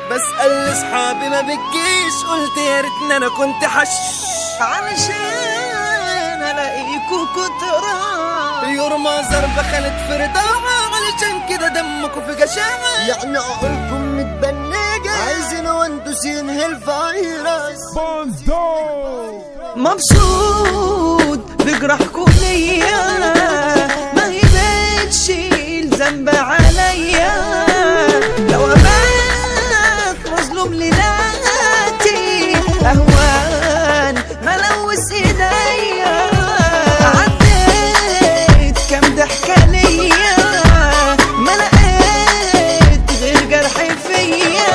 بسأل اصحابي ما بتجيش، قلت يا ريتني انا كنت حش علشان الاقيكوا كترة يورما ضربة خالد في رضاعة، علشان كده دمكوا في جشاعة. يعني عقولكم متبنجة عايزين وانتوا ينهي الفيروس. مبسوط بجرحكوا ليا، ما يبانش الذنب عليا، لو ابات مظلوم ليلاتي اهوان ملوث ايديا. عديت كام ضحكة ليا، ما لقيت غير جرح فيا.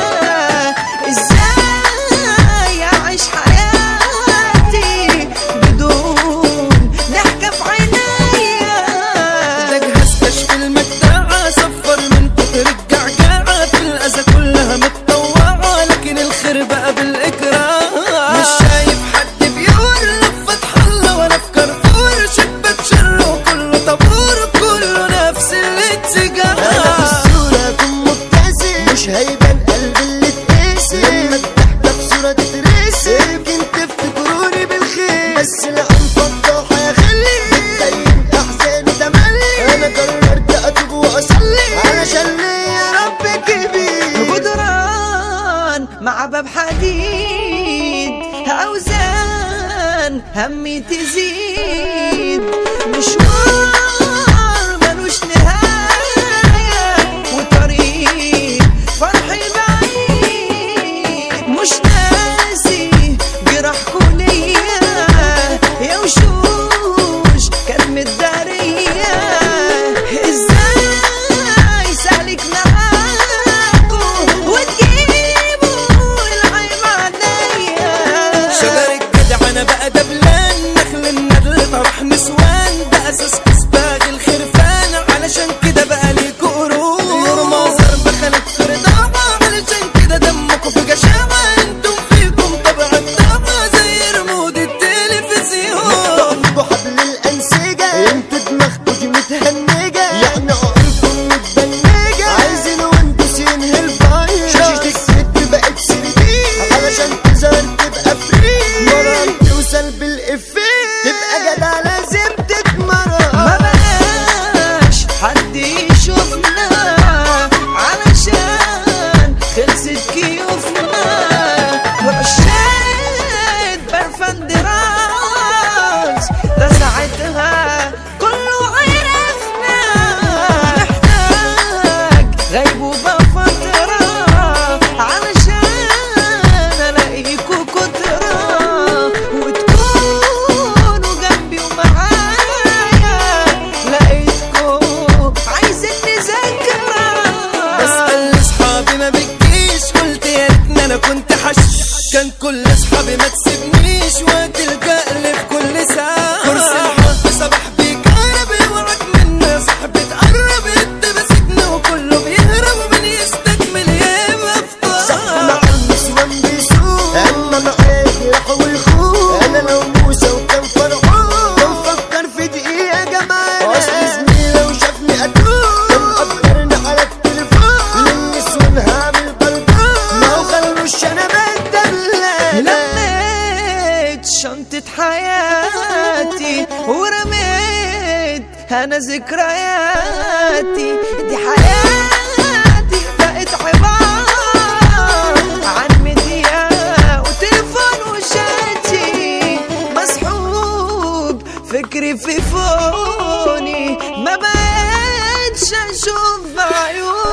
ازاي اعيش حياتي بدون ضحكة في عينيا؟ ده جهاز كشف المجدعة صفر من كتر الجعجعة، في الأذى كلها متطوعة، لكن الخير بقى بالإكراه. مش شايف حد بيقول فتح الله وانا في كارفور، شبة شر وكله طابور، كله نفس الاتجاه. انا في الصورة اكون مبتسم، مش هيبان قلبي اللي اتقسم، لما الضحكة في صورة تترسم يمكن تفتكروني بالخير، بس لا انفضح يا خلي بتبين احزاني تملي. انا قررت اتوب واصلي علشان ليا رب كبير. جدران مع باب حديد، اوزان همي تزيد، مشوار ملوش نهاية وطريق فرحي بعيد. مش ناسي جرحكوا ليا يا وشوش كانت متدارية. ازاي سالك معاكوا وتجيبوا العيب عليا؟ شجر الجدع انا بقى دبلان، نخل الندل طرح نسوان، ده اساس كسباغ الخرفان، علشان كده بقى ليكوا قرون. يورما ضربة خالد في رضاعة، علشان كده دمكوا في جشاعة، انتم فيكم طبع الطاعة زي رمود التلفزيون. بحبل الانسجة انتوا دماغكوا دي متهنجة، يعني عقولكم متبنجة عايزين وانتوا ينهي الفيروس. شاشة الكتب بقت سردين علشان تظهر تبقى فري، مرة توصل بالإفيه تبقى جدع لازم تتمرن. ما بقاش حد يشوفنا علشان خلصت كيوفنا، رشيت برفان دراس ده ساعتها كله عرفنا. محتاج غيبوبة فترة علشان الاقيكوا كترة، وتكونوا جنبي ومعايا، لقيتكوا عايزين نذاكرة. بسأل اصحابي ما بتجيش، قلت يا ريتني انا كنت حش، كان كل اصحابي ما تسيبنيش، وتلجأ لي في كل ساعة. كرسي الحب صباح بيك عربي، وعد مني يا صاحبي تقرب، انت ماسكني وكله بيهرب، ومن يستكمل يبقى مع افطار. النسوان بيسوق اما معايا جرح ويخوف. انا لو موسى وكان فرعون كان فكر في دقيقة جمال، اصل زميلي وشافني اتوب كان قدرني على التليفون. للنسوان هعمل بلطون، ما هو خلوش انا بدل. لميت شنطة حياتي ورميت انا ذكرياتي، دي حياتي بقت عبارة عن ميديا وتليفون وشاتي، مسحوب فكري في فوني، ما بقتش اشوف بعيوني.